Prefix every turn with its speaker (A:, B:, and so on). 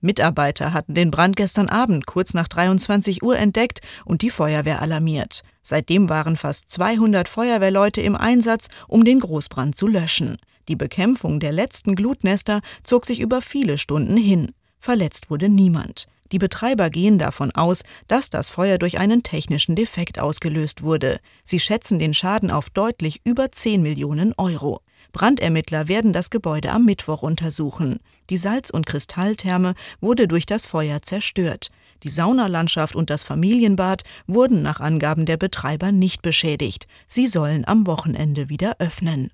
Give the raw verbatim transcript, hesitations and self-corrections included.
A: Mitarbeiter hatten den Brand gestern Abend kurz nach dreiundzwanzig Uhr entdeckt und die Feuerwehr alarmiert. Seitdem waren fast zweihundert Feuerwehrleute im Einsatz, um den Großbrand zu löschen. Die Bekämpfung der letzten Glutnester zog sich über viele Stunden hin. Verletzt wurde niemand. Die Betreiber gehen davon aus, dass das Feuer durch einen technischen Defekt ausgelöst wurde. Sie schätzen den Schaden auf deutlich über zehn Millionen Euro. Brandermittler werden das Gebäude am Mittwoch untersuchen. Die Salz- und Kristalltherme wurde durch das Feuer zerstört. Die Saunalandschaft und das Familienbad wurden nach Angaben der Betreiber nicht beschädigt. Sie sollen am Wochenende wieder öffnen.